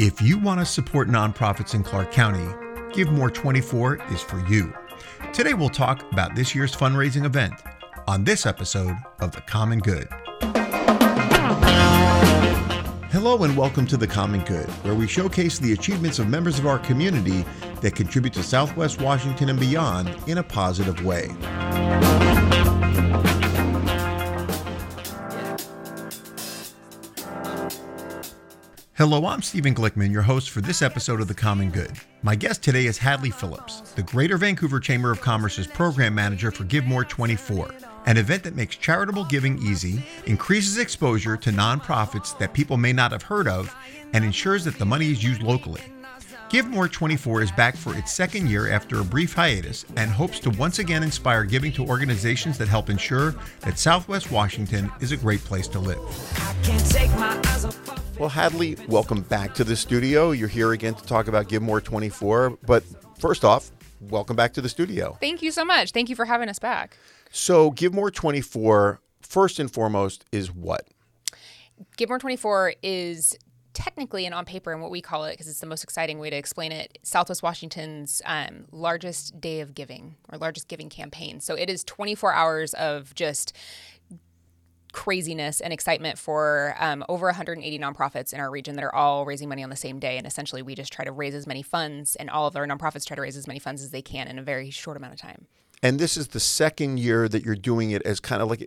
If you want to support nonprofits in Clark County, Give More 24 is for you. Today we'll talk about this year's fundraising event on this episode of The Common Good. Hello and welcome to The Common Good, where we showcase the achievements of members of our community that contribute to Southwest Washington and beyond in a positive way. Hello, I'm Stephen Glickman, your host for this episode of The Common Good. My guest today is Hadley Phillips, the Greater Vancouver Chamber of Commerce's program manager for Give More 24, an event that makes charitable giving easy, increases exposure to nonprofits that people may not have heard of, and ensures that the money is used locally. Give More 24 is back for its second year after a brief hiatus and hopes to once again inspire giving to organizations that help ensure that Southwest Washington is a great place to live. Well, Hadley, welcome back to the studio. You're here again to talk about Give More 24. But first off, welcome back to the studio. Thank you so much. Thank you for having us back. So Give More 24, first and foremost, is what? Give More 24 is technically and on paper, and what we call it, because it's the most exciting way to explain it, Southwest Washington's largest day of giving or largest giving campaign. So it is 24 hours of just craziness and excitement for over 180 nonprofits in our region that are all raising money on the same day. And essentially, we just try to raise as many funds, and all of our nonprofits try to raise as many funds as they can in a very short amount of time. And this is the second year that you're doing it as kind of like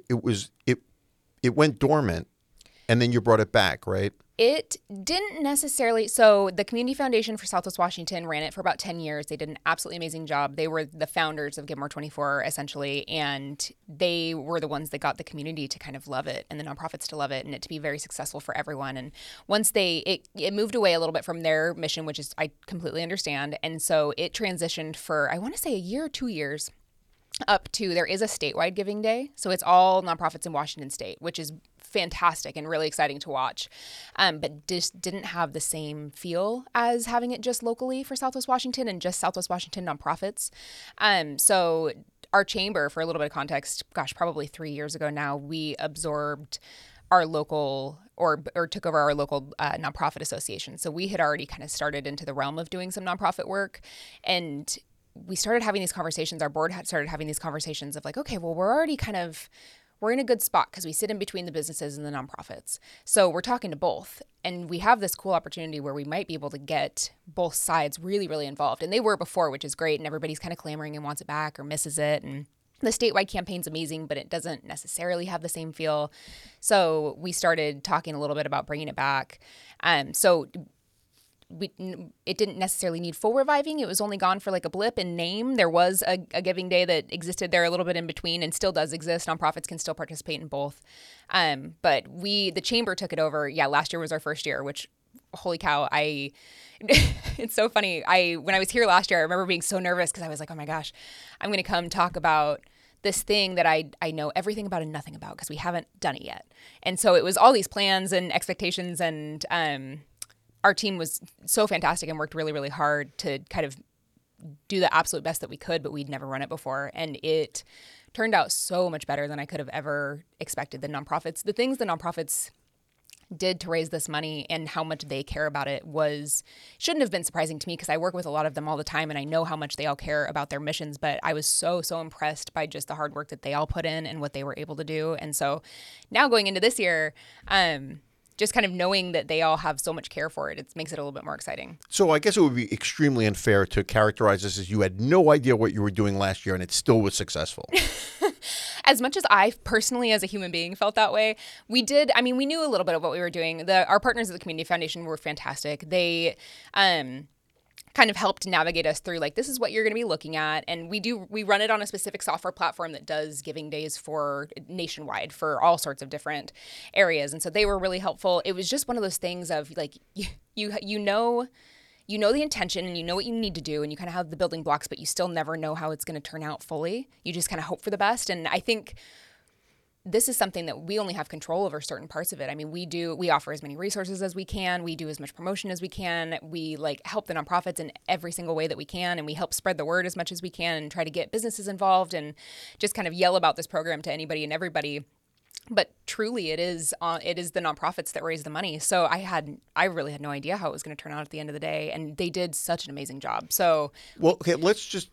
it went dormant, and then you brought it back, right? It didn't necessarily. So the Community Foundation for Southwest Washington ran it for about 10 years. They did an absolutely amazing job. They were the founders of Give More 24, essentially, and they were the ones that got the community to kind of love it and the nonprofits to love it and it to be very successful for everyone. And once it moved away a little bit from their mission, which is I completely understand. And so it transitioned for, I want to say, a year or 2 years up to there is a statewide giving day. So it's all nonprofits in Washington state, which is fantastic and really exciting to watch, but just didn't have the same feel as having it just locally for Southwest Washington and just Southwest Washington nonprofits. So our chamber, for a little bit of context, probably 3 years ago now, we absorbed our local or took over our local nonprofit association. So we had already kind of started into the realm of doing some nonprofit work, and we started having these conversations. Our board had started having these conversations of like, okay, well, we're in a good spot because we sit in between the businesses and the nonprofits. So we're talking to both. And we have this cool opportunity where we might be able to get both sides really, really involved. And they were before, which is great. And everybody's kind of clamoring and wants it back or misses it. And the statewide campaign's amazing, but it doesn't necessarily have the same feel. So we started talking a little bit about bringing it back. It didn't necessarily need full reviving. It was only gone for like a blip in name. There was a giving day that existed there a little bit in between and still does exist. Nonprofits can still participate in both. But the chamber took it over. Yeah, last year was our first year, which, holy cow, it's so funny. When I was here last year, I remember being so nervous because I was like, oh my gosh, I'm going to come talk about this thing that I know everything about and nothing about because we haven't done it yet. And so it was all these plans and expectations, and our team was so fantastic and worked really, really hard to kind of do the absolute best that we could, but we'd never run it before. And it turned out so much better than I could have ever expected. The things the nonprofits did to raise this money and how much they care about it shouldn't have been surprising to me because I work with a lot of them all the time and I know how much they all care about their missions, but I was so impressed by just the hard work that they all put in and what they were able to do. And so now going into this year, just kind of knowing that they all have so much care for it, it makes it a little bit more exciting. So I guess it would be extremely unfair to characterize this as you had no idea what you were doing last year and it still was successful. As much as I personally, as a human being, felt that way, we knew a little bit of what we were doing. Our partners at the Community Foundation were fantastic. They kind of helped navigate us through like, this is what you're going to be looking at. And we run it on a specific software platform that does giving days for nationwide for all sorts of different areas. And so they were really helpful. It was just one of those things of like, you know the intention and you know what you need to do and you kind of have the building blocks, but you still never know how it's going to turn out fully. You just kind of hope for the best. And I think this is something that we only have control over certain parts of it. I mean, we offer as many resources as we can. We do as much promotion as we can. We help the nonprofits in every single way that we can. And we help spread the word as much as we can and try to get businesses involved and just kind of yell about this program to anybody and everybody. But truly, it is the nonprofits that raise the money. So I really had no idea how it was going to turn out at the end of the day, and they did such an amazing job. So, Well, okay, let's just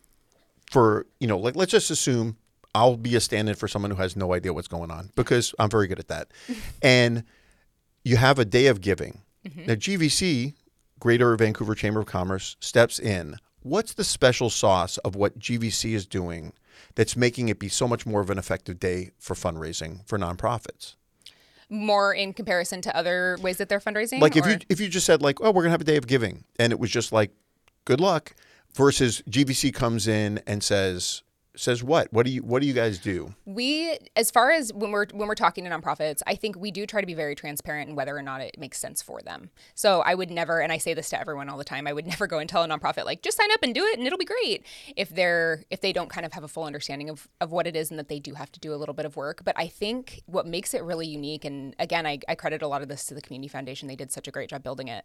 let's just assume I'll be a stand-in for someone who has no idea what's going on, because I'm very good at that. And you have a day of giving. Now, GVC, Greater Vancouver Chamber of Commerce, steps in. What's the special sauce of what GVC is doing that's making it be so much more of an effective day for fundraising for nonprofits? more in comparison to other ways that they're fundraising? Like if you just said like, oh, we're gonna have a day of giving, and it was just like, good luck, versus GVC comes in and says what? What do you guys do? We, as far as when we're talking to nonprofits, I think we do try to be very transparent in whether or not it makes sense for them. So I would never, and I say this to everyone all the time, I would never go and tell a nonprofit like, just sign up and do it and it'll be great, if they don't kind of have a full understanding of what it is and that they do have to do a little bit of work. But I think what makes it really unique, and again, I credit a lot of this to the Community Foundation. They did such a great job building it.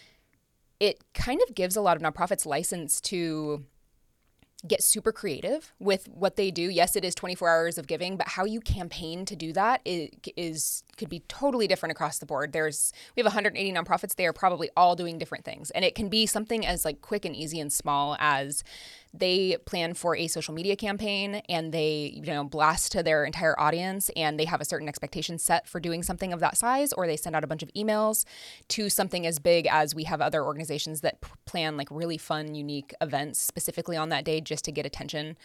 It kind of gives a lot of nonprofits license to get super creative with what they do. Yes, it is 24 hours of giving, but how you campaign to do that could be totally different across the board. We have 180 nonprofits. They are probably all doing different things. And it can be something as like quick and easy and small as they plan for a social media campaign and they, blast to their entire audience, and they have a certain expectation set for doing something of that size, or they send out a bunch of emails, to something as big as we have other organizations that plan like really fun, unique events specifically on that day just to get attention.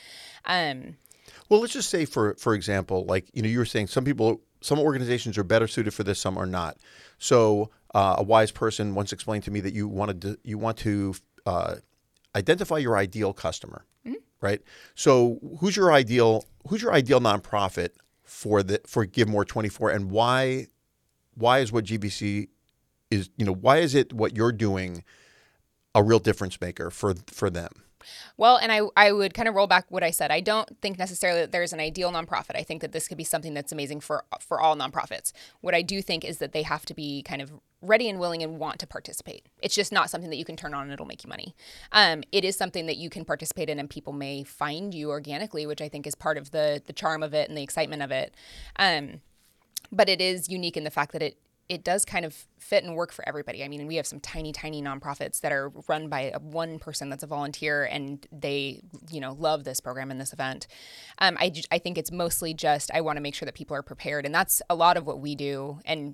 Well, let's just say for example, like, you were saying some organizations are better suited for this, some are not. So a wise person once explained to me that you want to identify your ideal customer, right? So who's your ideal nonprofit for Give More 24, and why is what GVC is, why is it what you're doing a real difference maker for them? Well, and I would kind of roll back what I said. I don't think necessarily that there's an ideal nonprofit. I think that this could be something that's amazing for all nonprofits. What I do think is that they have to be kind of ready and willing and want to participate. It's just not something that you can turn on and it'll make you money. It is something that you can participate in, and people may find you organically, which I think is part of the charm of it and the excitement of it. But it is unique in the fact that it does kind of fit and work for everybody. I mean, we have some tiny, tiny nonprofits that are run by one person that's a volunteer, and they, love this program and this event. I think it's mostly just, I want to make sure that people are prepared. And that's a lot of what we do, and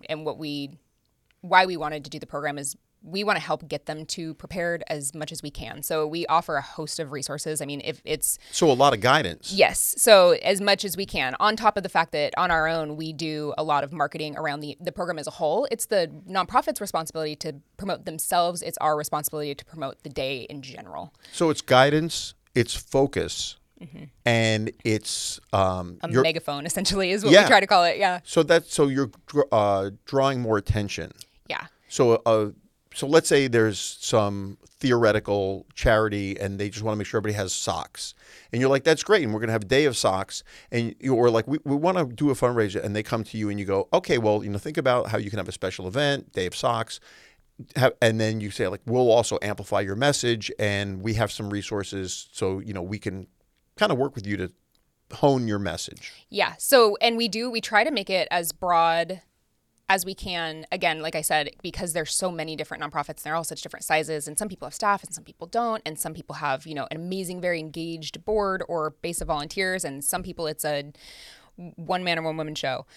why we wanted to do the program is we want to help get them to prepared as much as we can. So we offer a host of resources. I mean, if it's... So a lot of guidance. Yes. So as much as we can, on top of the fact that on our own, we do a lot of marketing around the program as a whole. It's the nonprofit's responsibility to promote themselves. It's our responsibility to promote the day in general. So it's guidance, it's focus, and it's... a megaphone, essentially, is what we try to call it. Yeah. So you're drawing more attention. Yeah. So let's say there's some theoretical charity and they just want to make sure everybody has socks. And you're like, that's great. And we're going to have a day of socks. And you're like, we want to do a fundraiser. And they come to you and you go, okay, well, think about how you can have a special event, day of socks. And then you say, like, we'll also amplify your message, and we have some resources. So, we can kind of work with you to hone your message. Yeah. So, and we try to make it as broad as we can. Again, like I said, because there's so many different nonprofits, and they're all such different sizes, and some people have staff and some people don't, and some people have, an amazing, very engaged board or base of volunteers, and some people it's a one man or one woman show.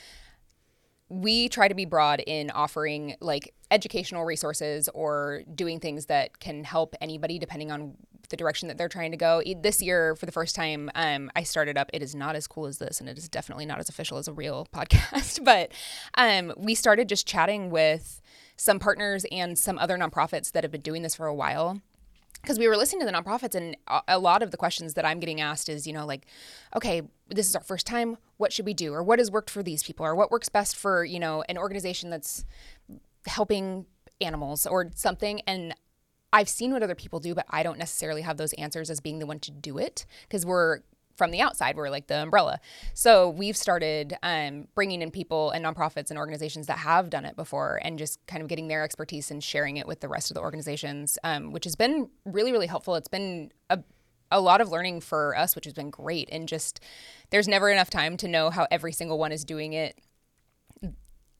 We try to be broad in offering like educational resources or doing things that can help anybody depending on the direction that they're trying to go. This year, for the first time, I started up. It is not as cool as this, and it is definitely not as official as a real podcast. But we started just chatting with some partners and some other nonprofits that have been doing this for a while. Because we were listening to the nonprofits, and a lot of the questions that I'm getting asked is, like, okay, this is our first time. What should we do? Or what has worked for these people? Or what works best for, an organization that's helping animals or something? And I've seen what other people do, but I don't necessarily have those answers as being the one to do it, because we're from the outside, we're like the umbrella. So we've started bringing in people and nonprofits and organizations that have done it before, and just kind of getting their expertise and sharing it with the rest of the organizations, which has been really, really helpful. It's been a lot of learning for us, which has been great. And just, there's never enough time to know how every single one is doing it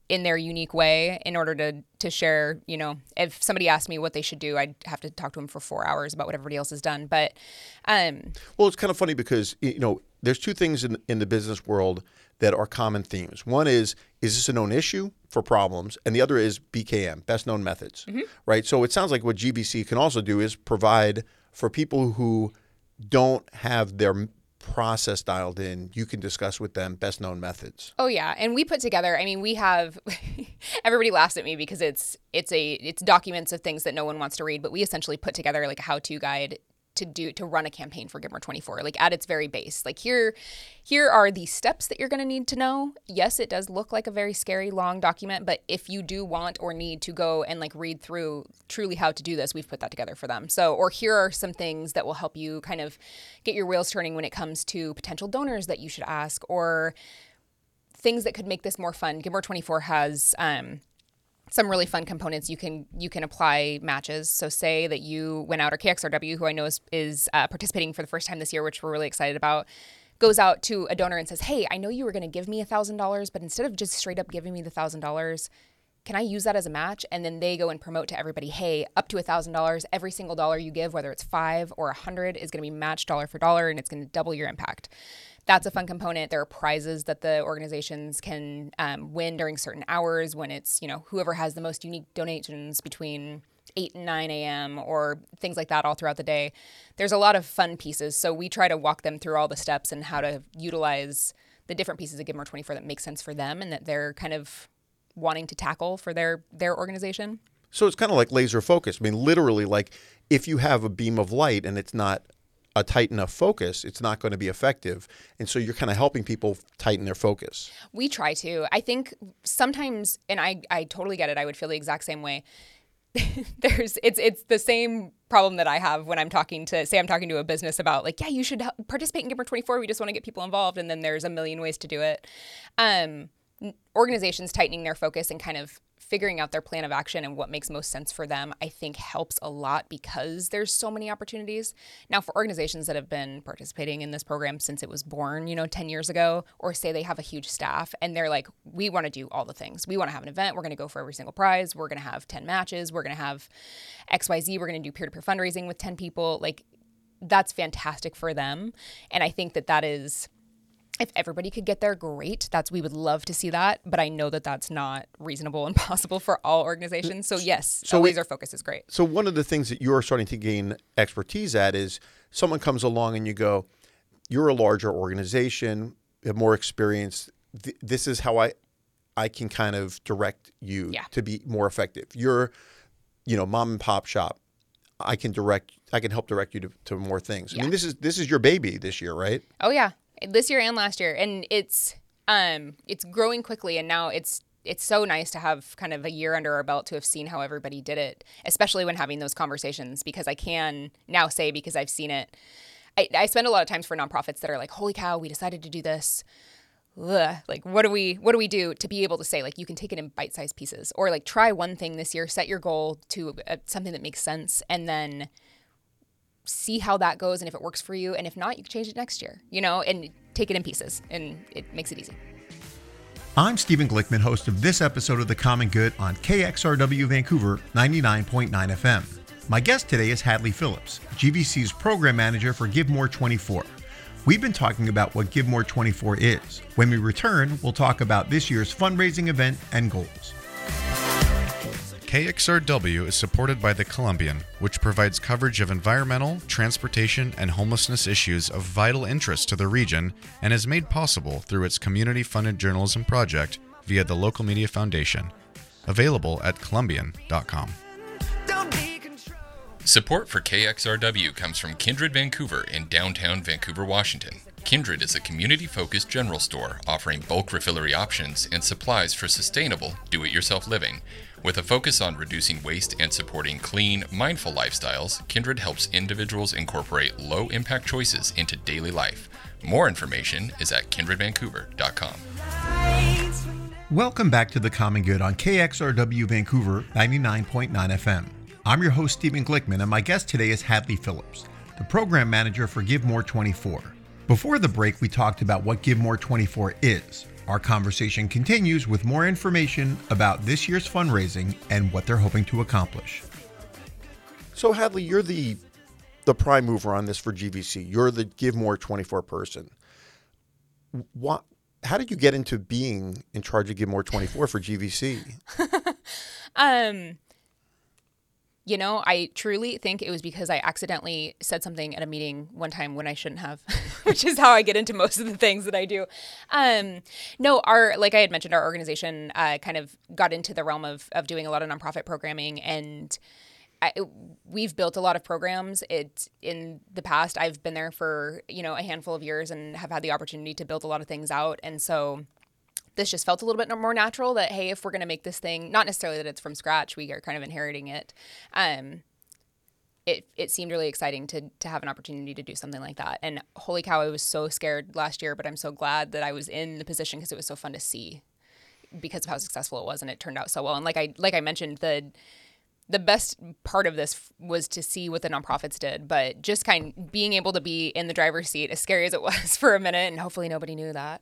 in their unique way in order to share, if somebody asked me what they should do, I'd have to talk to them for 4 hours about what everybody else has done. But, well, it's kind of funny because, there's two things in the business world that are common themes. One is this a known issue for problems? And the other is BKM, best known methods, right? So it sounds like what GVC can also do is provide for people who don't have their process dialed in, you can discuss with them best known methods. Oh yeah, and we put together, we have everybody laughs at me because it's documents of things that no one wants to read, but we essentially put together like a how-to guide to run a campaign for Give More 24, like at its very base. Like here are the steps that you're going to need to know. Yes, it does look like a very scary long document, but if you do want or need to go and like read through truly how to do this, we've put that together for them. So, or here are some things that will help you kind of get your wheels turning when it comes to potential donors that you should ask, or things that could make this more fun. Give More 24 has some really fun components. You can apply matches. So say that you went out, or KXRW, who I know is participating for the first time this year, which we're really excited about, goes out to a donor and says, hey, I know you were going to give me $1,000, but instead of just straight up giving me the $1,000, can I use that as a match? And then they go and promote to everybody, hey, up to $1,000, every single dollar you give, whether it's 5 or 100, is going to be matched dollar for dollar, and it's going to double your impact. That's a fun component. There are prizes that the organizations can win during certain hours when it's, whoever has the most unique donations between 8 and 9 a.m. or things like that all throughout the day. There's a lot of fun pieces. So we try to walk them through all the steps and how to utilize the different pieces of Give More 24 that make sense for them and that they're kind of wanting to tackle for their organization. So it's kind of like laser focus. Literally, like if you have a beam of light and it's not a tight enough focus, it's not going to be effective. And so you're kind of helping people tighten their focus. We try to. I think sometimes, and I totally get it, I would feel the exact same way. It's the same problem that I have when I'm talking to a business about like, yeah, you should participate in Give More 24. We just want to get people involved. And then there's a million ways to do it. Organizations tightening their focus and kind of figuring out their plan of action and what makes most sense for them, I think helps a lot because there's so many opportunities. Now, for organizations that have been participating in this program since it was born, 10 years ago, or say they have a huge staff and they're like, we want to do all the things. We want to have an event. We're going to go for every single prize. We're going to have 10 matches. We're going to have XYZ. We're going to do peer-to-peer fundraising with 10 people. Like, that's fantastic for them. And I think that is... if everybody could get there, great. We would love to see that, but I know that that's not reasonable and possible for all organizations. So yes, laser focus is great. So one of the things that you're starting to gain expertise at is someone comes along and you go, you're a larger organization, you have more experience. This is how I can kind of direct you to be more effective. You're, mom and pop shop. I can help direct you to more things. Yeah. This is your baby this year, right? Oh yeah. This year and last year, and it's growing quickly, and now it's so nice to have kind of a year under our belt to have seen how everybody did it, especially when having those conversations, because I can now say, because I've seen it, I spend a lot of times for nonprofits that are like, holy cow, we decided to do this. Ugh. Like, what do we do to be able to say, like, you can take it in bite-sized pieces, or like try one thing this year, set your goal to something that makes sense, and then see how that goes, and if it works for you, and if not, you can change it next year, and take it in pieces, and it makes it easy. I'm Stephen Glickman, host of this episode of The Common Good on KXRW Vancouver 99.9 FM. My guest today is Hadley Phillips, GVC's program manager for Give More 24. We've been talking about what Give More 24 is. When we return, we'll talk about this year's fundraising event and goals. KXRW is supported by The Columbian, which provides coverage of environmental, transportation, and homelessness issues of vital interest to the region and is made possible through its community-funded journalism project via the Local Media Foundation. Available at Columbian.com. Support for KXRW comes from Kindred Vancouver in downtown Vancouver, Washington. Kindred is a community-focused general store offering bulk refillery options and supplies for sustainable, do-it-yourself living. With a focus on reducing waste and supporting clean, mindful lifestyles, Kindred helps individuals incorporate low-impact choices into daily life. More information is at kindredvancouver.com. Welcome back to The Common Good on KXRW Vancouver 99.9 FM. I'm your host, Stephen Glickman, and my guest today is Hadley Phillips, the program manager for Give More 24. Before the break, we talked about what Give More 24 is, Our conversation continues with more information about this year's fundraising and what they're hoping to accomplish. So Hadley, you're the prime mover on this for GVC. You're the Give More 24 person. How did you get into being in charge of Give More 24 for GVC? I truly think it was because I accidentally said something at a meeting one time when I shouldn't have, which is how I get into most of the things that I do. Like I had mentioned, our organization kind of got into the realm of doing a lot of nonprofit programming, and we've built a lot of programs. In the past, I've been there for, a handful of years and have had the opportunity to build a lot of things out. And so this just felt a little bit more natural that, hey, if we're going to make this thing, not necessarily that it's from scratch, we are kind of inheriting it. It seemed really exciting to have an opportunity to do something like that. And holy cow, I was so scared last year, but I'm so glad that I was in the position because it was so fun to see because of how successful it was, and it turned out so well. And like I mentioned, the best part of this was to see what the nonprofits did, but just kind of being able to be in the driver's seat, as scary as it was for a minute, and hopefully nobody knew that,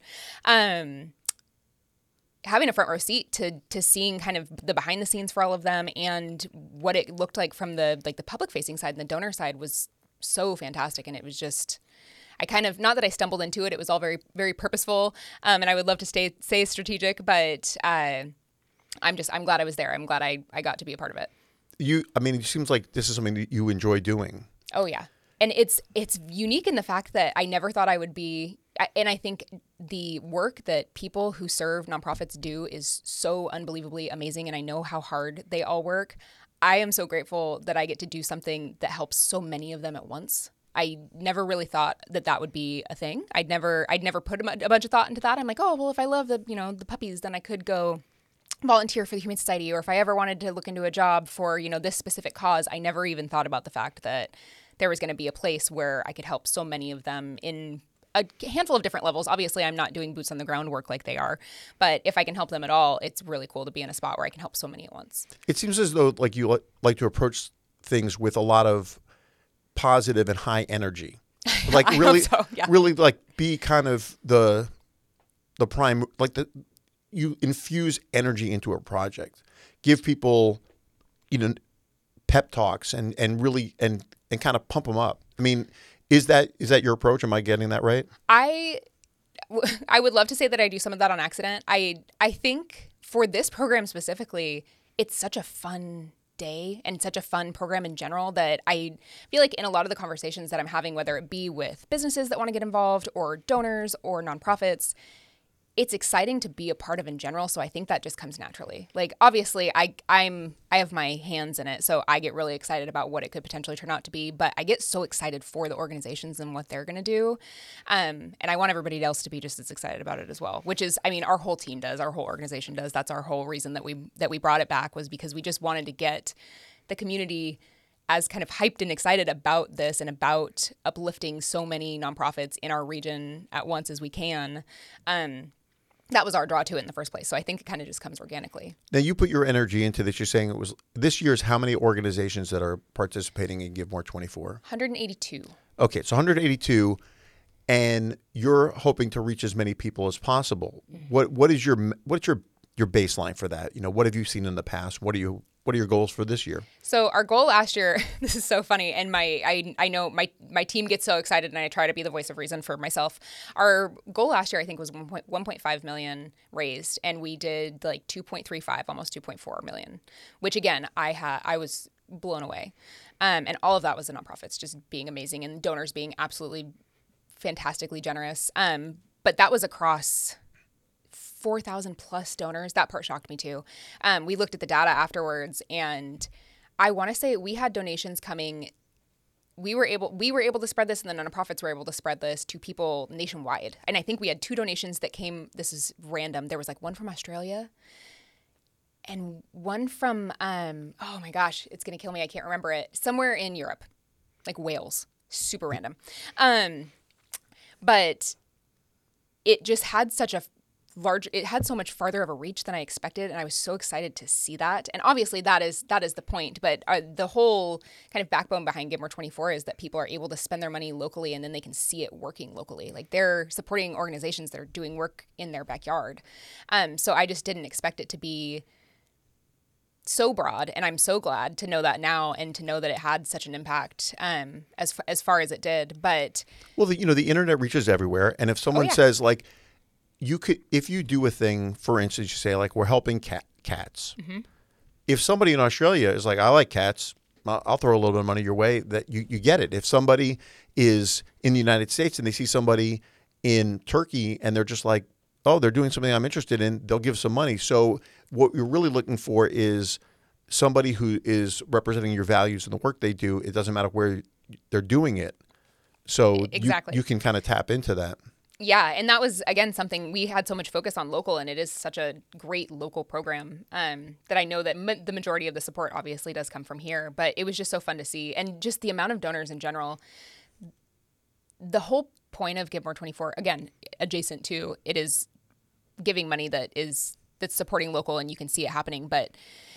having a front row seat to seeing kind of the behind the scenes for all of them and what it looked like from the public facing side and the donor side was so fantastic. And it was just, I kind of, not that I stumbled into it, it was all very, very purposeful. And I would love to say strategic, but I'm glad I was there. I'm glad I got to be a part of it. It seems like this is something that you enjoy doing. Oh yeah. And it's unique in the fact that I never thought I would be, and I think the work that people who serve nonprofits do is so unbelievably amazing, and I know how hard they all work. I am so grateful that I get to do something that helps so many of them at once. I never really thought that would be a thing. I'd never put a bunch of thought into that. I'm like, oh, well, if I love the puppies, then I could go volunteer for the Humane Society, or if I ever wanted to look into a job for, this specific cause. I never even thought about the fact that there was going to be a place where I could help so many of them in a handful of different levels. Obviously, I'm not doing boots on the ground work like they are, but if I can help them at all, it's really cool to be in a spot where I can help so many at once. It seems as though like you like to approach things with a lot of positive and high energy. Like really, I hope so, yeah. Really like be kind of the prime, you infuse energy into a project, give people, pep talks and really and kind of pump them up. I mean, is that your approach? Am I getting that right? I would love to say that I do some of that on accident. I think for this program specifically, it's such a fun day and such a fun program in general that I feel like in a lot of the conversations that I'm having, whether it be with businesses that want to get involved or donors or nonprofits, it's exciting to be a part of in general. So I think that just comes naturally. Like, obviously I have my hands in it, so I get really excited about what it could potentially turn out to be, but I get so excited for the organizations and what they're going to do. And I want everybody else to be just as excited about it as well, which is, our whole team does, our whole organization does. That's our whole reason that we brought it back, was because we just wanted to get the community as kind of hyped and excited about this and about uplifting so many nonprofits in our region at once as we can. That was our draw to it in the first place. So I think it kind of just comes organically. Now, you put your energy into this. You're saying it was this year's how many organizations that are participating in Give More 24? 182. Okay, so 182, and you're hoping to reach as many people as possible. Mm-hmm. What's your baseline for that? What have you seen in the past? What are your goals for this year? So our goal last year, this is so funny, and I know my team gets so excited, and I try to be the voice of reason for myself. Our goal last year, I think, was 1.5 million raised, and we did like 2.35, almost 2.4 million, which again, I was blown away. And all of that was the nonprofits just being amazing and donors being absolutely fantastically generous. But that was across 4,000 plus donors. That part shocked me too. We looked at the data afterwards, and I want to say we had donations coming. We were able to spread this, and the nonprofits were able to spread this to people nationwide. And I think we had 2 donations that came. This is random. There was like one from Australia and one from, oh my gosh, it's going to kill me. I can't remember it. Somewhere in Europe, like Wales. Super random. But it just had such a it had so much farther of a reach than I expected, and I was so excited to see that. And obviously that is the point, but the whole kind of backbone behind Give More 24 is that people are able to spend their money locally, and then they can see it working locally. Like, they're supporting organizations that are doing work in their backyard. So I just didn't expect it to be so broad, and I'm so glad to know that now, and to know that it had such an impact as far as it did. But well, the internet reaches everywhere, and if someone says, like, you could, if you do a thing, for instance, you say, like, we're helping cats. Mm-hmm. If somebody in Australia is like, I like cats, I'll throw a little bit of money your way, that you get it. If somebody is in the United States and they see somebody in Turkey and they're just like, oh, they're doing something I'm interested in, they'll give some money. So what you're really looking for is somebody who is representing your values and the work they do. It doesn't matter where they're doing it. So exactly. you can kind of tap into that. Yeah, and that was, again, something we had so much focus on local, and it is such a great local program that I know that the majority of the support obviously does come from here, but it was just so fun to see. And just the amount of donors in general, the whole point of Give More 24, again, adjacent to, it is giving money that's supporting local, and you can see it happening, but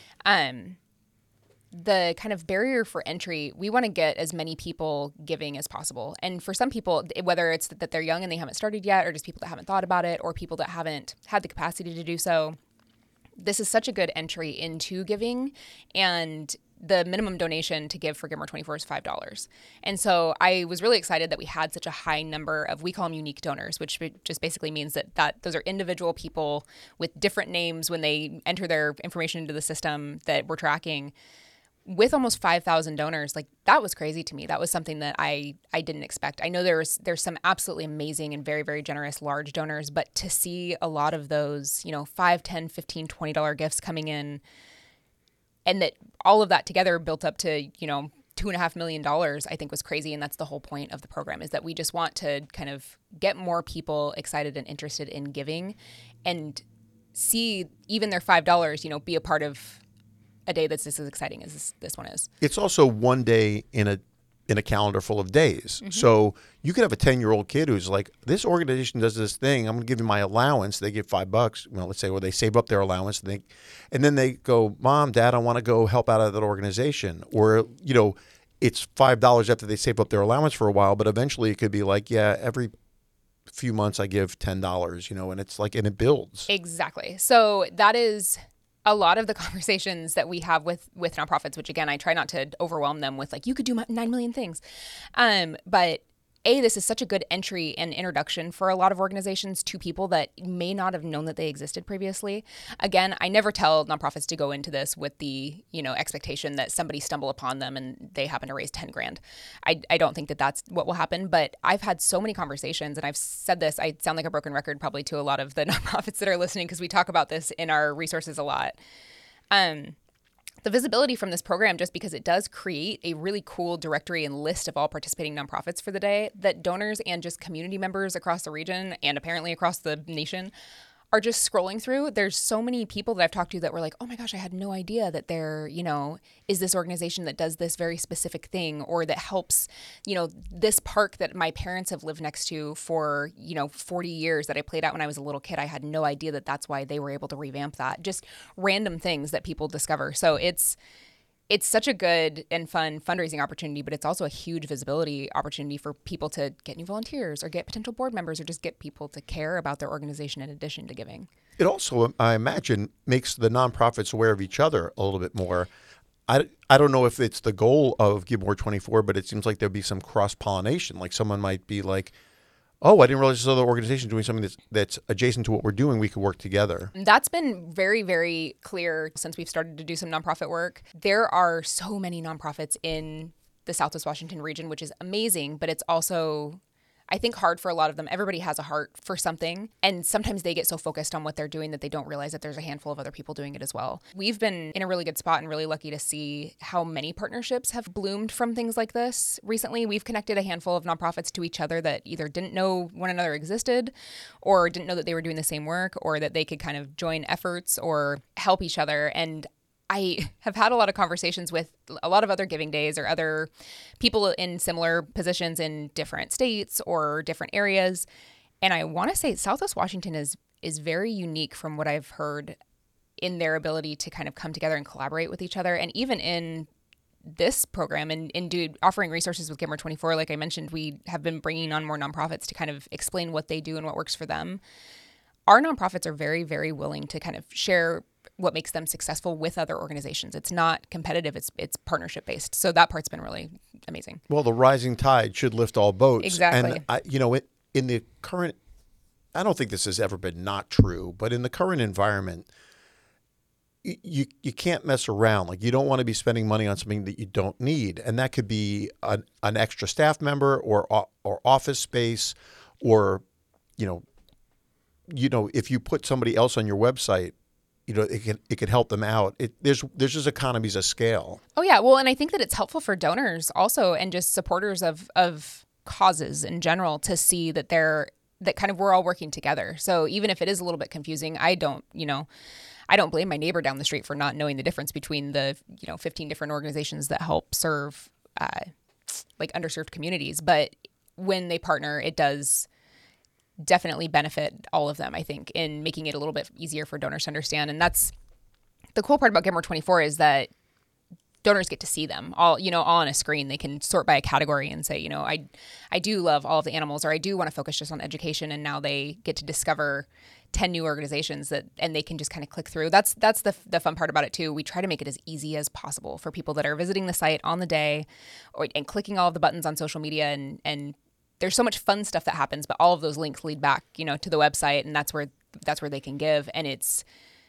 the kind of barrier for entry, we want to get as many people giving as possible. And for some people, whether it's that they're young and they haven't started yet, or just people that haven't thought about it, or people that haven't had the capacity to do so, this is such a good entry into giving. And the minimum donation to give for Give More 24 is $5. And so I was really excited that we had such a high number of, we call them unique donors, which just basically means that those are individual people with different names when they enter their information into the system that we're tracking. With almost 5,000 donors, like, that was crazy to me. That was something that I didn't expect. I know there's some absolutely amazing and very, very generous large donors, but to see a lot of those, $5, $10, $15, $20 gifts coming in, and that all of that together built up to, $2.5 million, I think was crazy. And that's the whole point of the program, is that we just want to kind of get more people excited and interested in giving, and see even their $5, be a part of a day that's just as exciting as this one is. It's also one day in a calendar full of days. Mm-hmm. So you could have a 10-year-old kid who's like, this organization does this thing, I'm going to give you my allowance. They give $5, let's say, or they save up their allowance, and then they go, Mom, Dad, I want to go help out at that organization. Or, it's $5 after they save up their allowance for a while, but eventually it could be like, yeah, every few months I give $10, and it's like, and it builds. Exactly. So that is a lot of the conversations that we have with nonprofits, which, again, I try not to overwhelm them with, like, you could do 9 million things. But this is such a good entry and introduction for a lot of organizations to people that may not have known that they existed previously. Again, I never tell nonprofits to go into this with the, expectation that somebody stumble upon them and they happen to raise 10 grand. I don't think that that's what will happen, but I've had so many conversations, and I've said this, I sound like a broken record probably to a lot of the nonprofits that are listening, because we talk about this in our resources a lot. The visibility from this program, just because it does create a really cool directory and list of all participating nonprofits for the day, that donors and just community members across the region, and apparently across the nation, are just scrolling through. There's so many people that I've talked to that were like, oh my gosh, I had no idea that there, is this organization that does this very specific thing, or that helps, this park that my parents have lived next to for, 40 years that I played at when I was a little kid. I had no idea that that's why they were able to revamp that. Just random things that people discover. So it's such a good and fun fundraising opportunity, but it's also a huge visibility opportunity for people to get new volunteers, or get potential board members, or just get people to care about their organization in addition to giving. It also, I imagine, makes the nonprofits aware of each other a little bit more. I don't know if it's the goal of Give More 24, but it seems like there'd be some cross-pollination. Like, someone might be like, oh, I didn't realize this other organization doing something that's adjacent to what we're doing. We could work together. That's been very, very clear since we've started to do some nonprofit work. There are so many nonprofits in the Southwest Washington region, which is amazing, but it's also, I think, hard for a lot of them. Everybody has a heart for something, and sometimes they get so focused on what they're doing that they don't realize that there's a handful of other people doing it as well. We've been in a really good spot and really lucky to see how many partnerships have bloomed from things like this. Recently, we've connected a handful of nonprofits to each other that either didn't know one another existed, or didn't know that they were doing the same work, or that they could kind of join efforts or help each other. And I have had a lot of conversations with a lot of other giving days, or other people in similar positions in different states or different areas. And I want to say Southwest Washington is is very unique from what I've heard in their ability to kind of come together and collaborate with each other. And even in this program and offering resources with Give More 24, like I mentioned, we have been bringing on more nonprofits to kind of explain what they do and what works for them. Our nonprofits are very, very willing to kind of share what makes them successful with other organizations. It's not competitive, it's partnership based. So that part's been really amazing. Well, the rising tide should lift all boats. Exactly. And in the current, I don't think this has ever been not true, but in the current environment, you can't mess around. Like, you don't want to be spending money on something that you don't need, and that could be an extra staff member or office space, or if you put somebody else on your website, it could help them out. There's just economies of scale. Oh yeah, well, and I think that it's helpful for donors also, and just supporters of causes in general, to see that we're all working together. So even if it is a little bit confusing, I don't blame my neighbor down the street for not knowing the difference between the 15 different organizations that help serve like underserved communities. But when they partner, it does definitely benefit all of them, I think, in making it a little bit easier for donors to understand. And that's the cool part about Give More 24, is that donors get to see them all on a screen. They can sort by a category and say, I do love all of the animals, or I do want to focus just on education. And now they get to discover 10 new organizations and they can just kind of click through. That's the fun part about it too. We try to make it as easy as possible for people that are visiting the site on the day, and clicking all of the buttons on social media, and there's so much fun stuff that happens, but all of those links lead back, to the website, and that's where they can give. And it's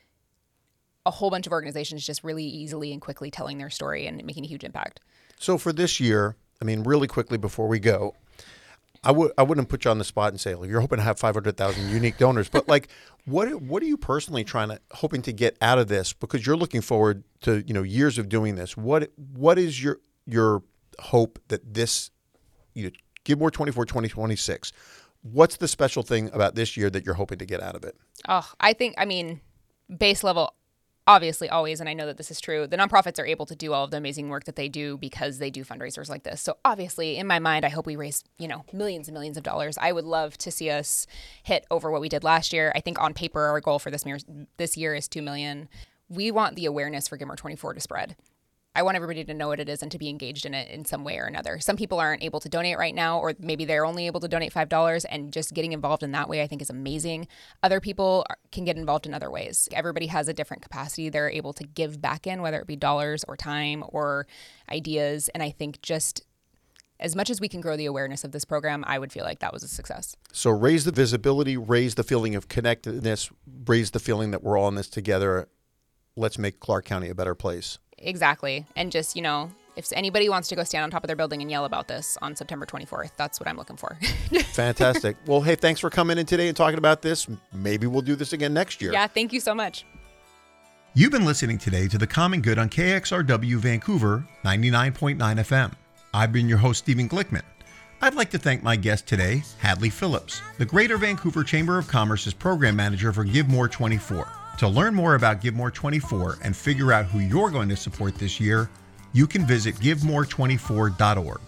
a whole bunch of organizations just really easily and quickly telling their story and making a huge impact. So for this year, really quickly before we go, I wouldn't put you on the spot and say, you're hoping to have 500,000 unique donors, but what are you personally hoping to get out of this? Because you're looking forward to years of doing this. What is your hope that this Give More 24 2026? What's the special thing about this year that you're hoping to get out of it? I think base level, obviously always, and I know that this is true, the nonprofits are able to do all of the amazing work that they do because they do fundraisers like this. So obviously, in my mind, I hope we raise, millions and millions of dollars. I would love to see us hit over what we did last year. I think on paper, our goal for this year is $2 million. We want the awareness for Give More 24 to spread. I want everybody to know what it is and to be engaged in it in some way or another. Some people aren't able to donate right now, or maybe they're only able to donate $5, and just getting involved in that way I think is amazing. Other people can get involved in other ways. Everybody has a different capacity they're able to give back in, whether it be dollars or time or ideas. And I think just as much as we can grow the awareness of this program, I would feel like that was a success. So raise the visibility, raise the feeling of connectedness, raise the feeling that we're all in this together. Let's make Clark County a better place. Exactly. And just, if anybody wants to go stand on top of their building and yell about this on September 24th, that's what I'm looking for. Fantastic. Well, hey, thanks for coming in today and talking about this. Maybe we'll do this again next year. Yeah, thank you so much. You've been listening today to The Common Good on KXRW Vancouver 99.9 FM. I've been your host, Stephen Glickman. I'd like to thank my guest today, Hadley Phillips, the Greater Vancouver Chamber of Commerce's Program Manager for Give More 24. To learn more about Give More 24 and figure out who you're going to support this year, you can visit givemore24.org.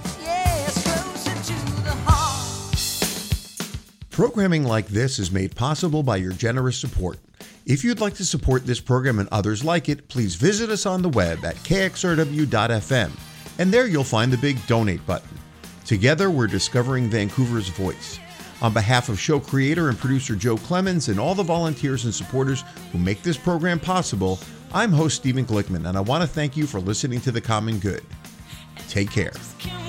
Programming like this is made possible by your generous support. If you'd like to support this program and others like it, please visit us on the web at kxrw.fm, and there you'll find the big donate button. Together, we're discovering Vancouver's voice. On behalf of show creator and producer Joe Clemens and all the volunteers and supporters who make this program possible, I'm host Stephen Glickman, and I want to thank you for listening to The Common Good. Take care.